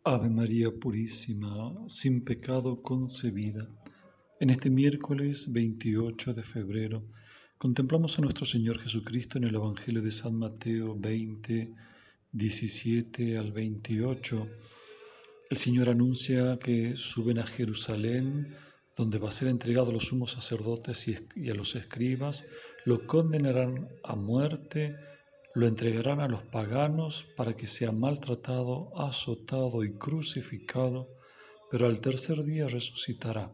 Ave María Purísima, sin pecado concebida. En este miércoles 28 de febrero contemplamos a nuestro Señor Jesucristo en el Evangelio de San Mateo 20, 17 al 28. El Señor anuncia que suben a Jerusalén, donde va a ser entregado a los sumos sacerdotes y a los escribas, lo condenarán a muerte, lo entregarán a los paganos para que sea maltratado, azotado y crucificado, pero al tercer día resucitará.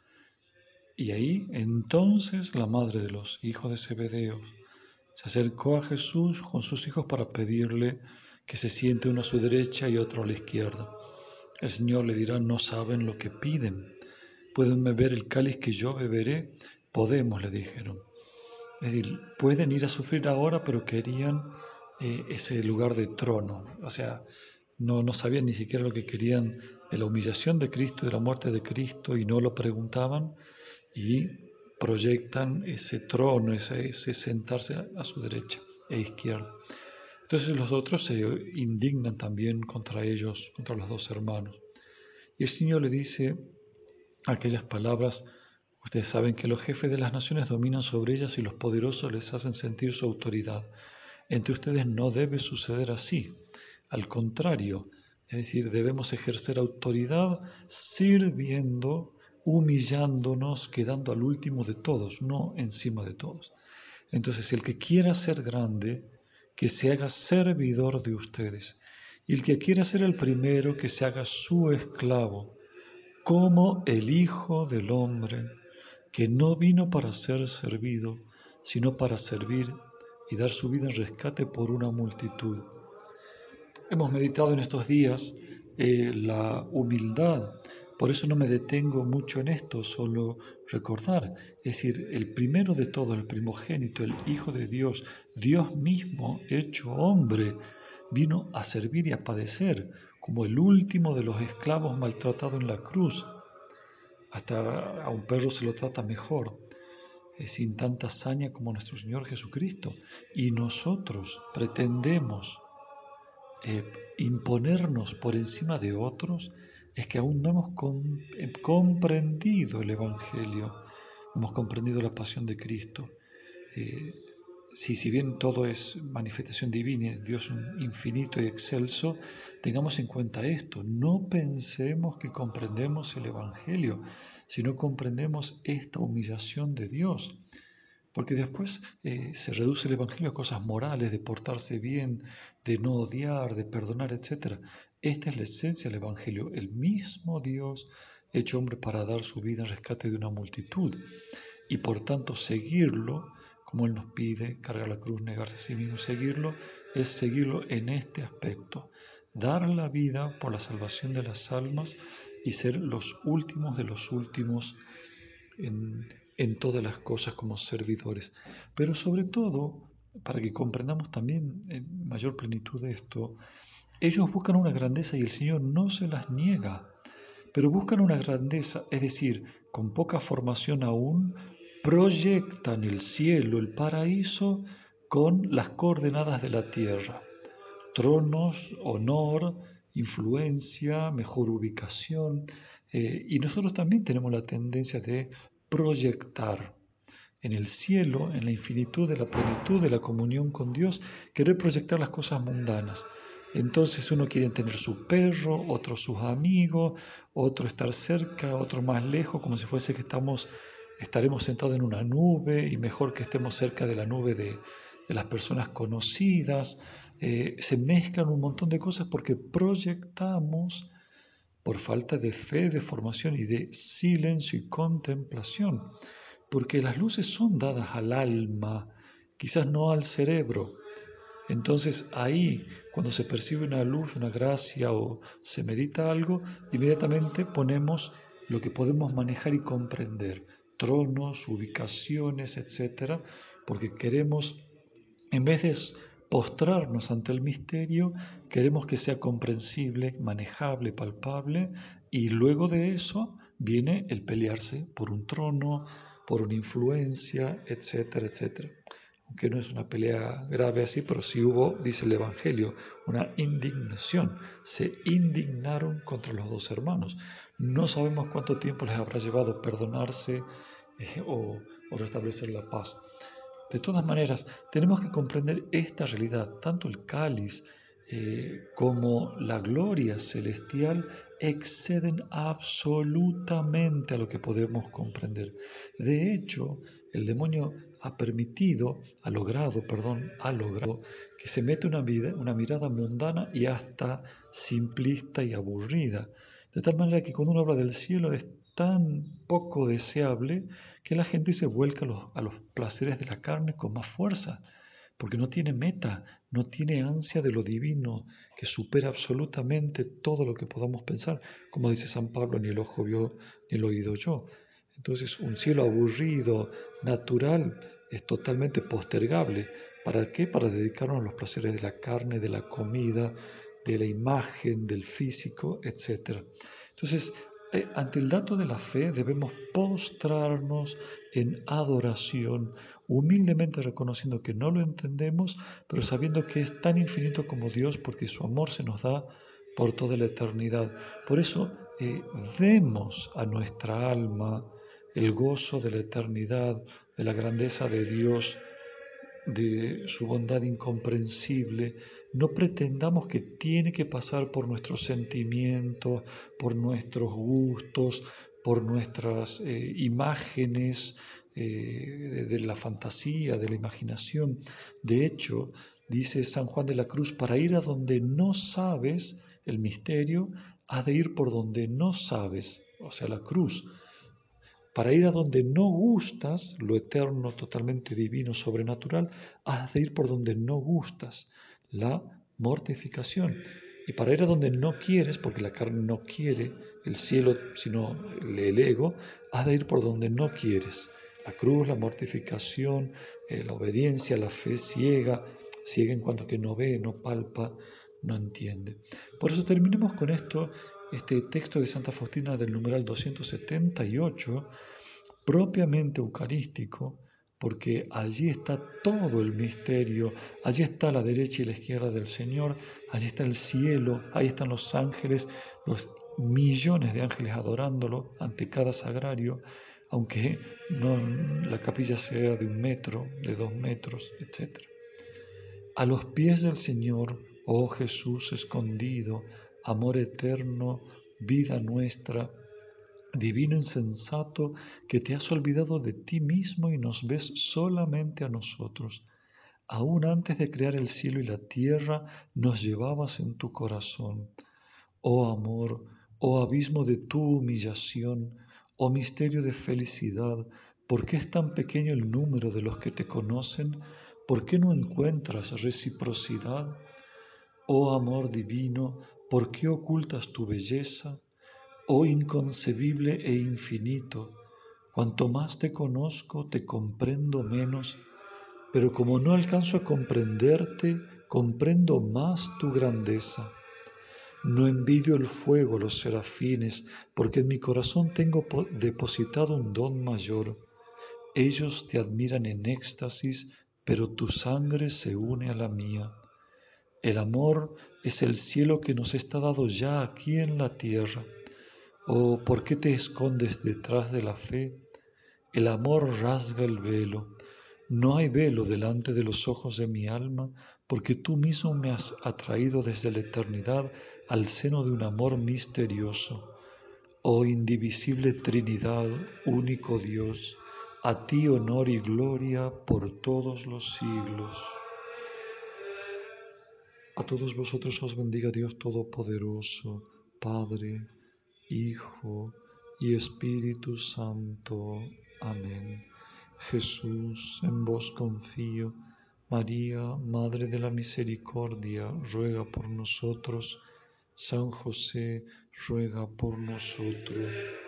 Y ahí entonces la madre de los hijos de Zebedeo se acercó a Jesús con sus hijos para pedirle que se siente uno a su derecha y otro a la izquierda. El Señor le dirá: no saben lo que piden. ¿Pueden beber el cáliz que yo beberé? Podemos, le dijeron. Es decir, pueden ir a sufrir ahora, pero querían ese lugar de trono. O sea, no sabían ni siquiera lo que querían de la humillación de Cristo, de la muerte de Cristo, y no lo preguntaban, y proyectan ese trono, ese sentarse a su derecha e izquierda. Entonces los otros se indignan también contra ellos, contra los dos hermanos. Y el Señor le dice aquellas palabras: ustedes saben que los jefes de las naciones dominan sobre ellas y los poderosos les hacen sentir su autoridad. Entre ustedes no debe suceder así. Al contrario, es decir, debemos ejercer autoridad sirviendo, humillándonos, quedando al último de todos, no encima de todos. Entonces, el que quiera ser grande, que se haga servidor de ustedes. Y el que quiera ser el primero, que se haga su esclavo, como el Hijo del Hombre, que no vino para ser servido, sino para servir y dar su vida en rescate por una multitud. Hemos meditado en estos días la humildad, por eso no me detengo mucho en esto, solo recordar, es decir, el primero de todos, el primogénito, el Hijo de Dios, Dios mismo hecho hombre, vino a servir y a padecer como el último de los esclavos maltratado en la cruz. Hasta a un perro se lo trata mejor, sin tanta hazaña como nuestro Señor Jesucristo. Y nosotros pretendemos imponernos por encima de otros. Es que aún no hemos comprendido el Evangelio, no hemos comprendido la pasión de Cristo. Si bien todo es manifestación divina, Dios infinito y excelso, tengamos en cuenta esto: no pensemos que comprendemos el Evangelio, si no comprendemos esta humillación de Dios. Porque después se reduce el Evangelio a cosas morales, de portarse bien, de no odiar, de perdonar, etc. Esta es la esencia del Evangelio, el mismo Dios hecho hombre para dar su vida en rescate de una multitud. Y por tanto seguirlo, como Él nos pide, cargar la cruz, negarse a sí mismo, seguirlo, es seguirlo en este aspecto: dar la vida por la salvación de las almas y ser los últimos de los últimos en todas las cosas como servidores. Pero sobre todo, para que comprendamos también en mayor plenitud de esto, ellos buscan una grandeza y el Señor no se las niega, pero buscan una grandeza, es decir, con poca formación aún, proyectan el cielo, el paraíso, con las coordenadas de la tierra: tronos, honor, influencia, mejor ubicación, y nosotros también tenemos la tendencia de proyectar en el cielo, en la infinitud de la plenitud de la comunión con Dios, querer proyectar las cosas mundanas. Entonces uno quiere tener su perro, otro sus amigos, otro estar cerca, otro más lejos, como si fuese que estaremos sentados en una nube, y mejor que estemos cerca de la nube de las personas conocidas. Se mezclan un montón de cosas porque proyectamos por falta de fe, de formación y de silencio y contemplación, porque las luces son dadas al alma, quizás no al cerebro. Entonces ahí, cuando se percibe una luz, una gracia o se medita algo, inmediatamente ponemos lo que podemos manejar y comprender: tronos, ubicaciones, etcétera, porque queremos, en vez de postrarnos ante el misterio, queremos que sea comprensible, manejable, palpable, y luego de eso viene el pelearse por un trono, por una influencia, etcétera, etcétera. aunque no es una pelea grave así, pero sí hubo, dice el Evangelio, una indignación. Se indignaron contra los dos hermanos. No sabemos cuánto tiempo les habrá llevado perdonarse o restablecer la paz. De todas maneras, tenemos que comprender esta realidad, tanto el cáliz como la gloria celestial exceden absolutamente a lo que podemos comprender. De hecho, el demonio ha logrado que se meta una mirada mundana y hasta simplista y aburrida. De tal manera que cuando uno habla del cielo es tan poco deseable que la gente se vuelca a los placeres de la carne con más fuerza, porque no tiene meta, no tiene ansia de lo divino, que supera absolutamente todo lo que podamos pensar, como dice San Pablo, ni el ojo vio, ni el oído oyó. Entonces, un cielo aburrido, natural, es totalmente postergable. ¿Para qué? Para dedicarnos a los placeres de la carne, de la comida, de la imagen, del físico, etc. Entonces, ante el dato de la fe debemos postrarnos en adoración, humildemente reconociendo que no lo entendemos, pero sabiendo que es tan infinito como Dios porque su amor se nos da por toda la eternidad. Por eso demos a nuestra alma el gozo de la eternidad, de la grandeza de Dios, de su bondad incomprensible. No pretendamos que tiene que pasar por nuestros sentimientos, por nuestros gustos, por nuestras imágenes de la fantasía, de la imaginación. De hecho, dice San Juan de la Cruz, para ir a donde no sabes el misterio, has de ir por donde no sabes, o sea, la cruz. Para ir a donde no gustas, lo eterno, totalmente divino, sobrenatural, has de ir por donde no gustas, la mortificación. Y para ir a donde no quieres, porque la carne no quiere el cielo, sino el ego, has de ir por donde no quieres. La cruz, la mortificación, la obediencia, la fe ciega en cuanto que no ve, no palpa, no entiende. Por eso terminemos con este texto de Santa Faustina del numeral 278, propiamente eucarístico, porque allí está todo el misterio, allí está la derecha y la izquierda del Señor, allí está el cielo, ahí están los ángeles, los millones de ángeles adorándolo ante cada sagrario, aunque no la capilla sea de 1 metro, de 2 metros, etc. A los pies del Señor, oh Jesús escondido, amor eterno, vida nuestra, divino insensato, que te has olvidado de ti mismo y nos ves solamente a nosotros. Aún antes de crear el cielo y la tierra, nos llevabas en tu corazón. Oh amor, oh abismo de tu humillación, oh misterio de felicidad, ¿por qué es tan pequeño el número de los que te conocen? ¿Por qué no encuentras reciprocidad? Oh amor divino, ¿por qué ocultas tu belleza? Oh inconcebible e infinito, cuanto más te conozco, te comprendo menos, pero como no alcanzo a comprenderte, comprendo más tu grandeza. No envidio el fuego, los serafines, porque en mi corazón tengo depositado un don mayor. Ellos te admiran en éxtasis, pero tu sangre se une a la mía. El amor es el cielo que nos está dado ya aquí en la tierra. Oh, ¿por qué te escondes detrás de la fe? El amor rasga el velo. No hay velo delante de los ojos de mi alma, porque tú mismo me has atraído desde la eternidad al seno de un amor misterioso. Oh indivisible Trinidad, único Dios, a ti honor y gloria por todos los siglos. A todos vosotros os bendiga Dios Todopoderoso, Padre, Hijo y Espíritu Santo. Amén. Jesús, en vos confío. María, Madre de la Misericordia, ruega por nosotros. San José, ruega por nosotros.